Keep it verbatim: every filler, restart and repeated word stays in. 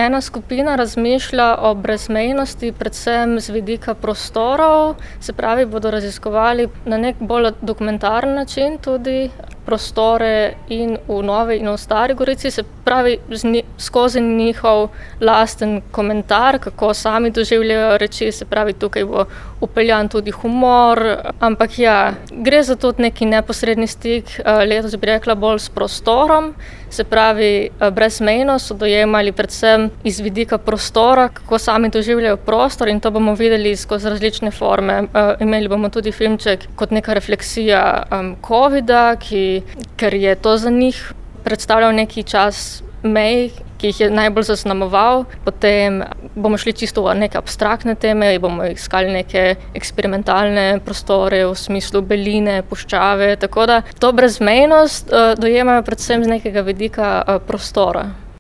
ena skupina razmišlja o brezmejnosti predvsem z vidika prostorov, se pravi, bodo raziskovali na nek bolj dokumentaren način tudi prostore in v Novi in v Stari Gorici, se pravi skozi njihov lasten komentar, kako sami doživljajo reči, se pravi, tukaj bo vpeljan tudi humor, ampak ja, gre za tudi neki neposredni stik, letos bi rekla bolj s prostorom, se pravi, brezmejnost so dojemali predvsem iz vidika prostora, kako sami doživljajo prostor in to bomo videli skozi različne forme. Imeli bomo tudi filmček kot neka refleksija covida, ki, ker je to za njih predstavljal neki čas mej, ki jih je najbolj zaznamoval. Potem bomo šli čisto v neke abstraktne teme, bomo iskali neke eksperimentalne prostore v smislu beline, puščave, tako da to brezmejnost uh, dojemajo predvsem z nekega vidika uh, prostora.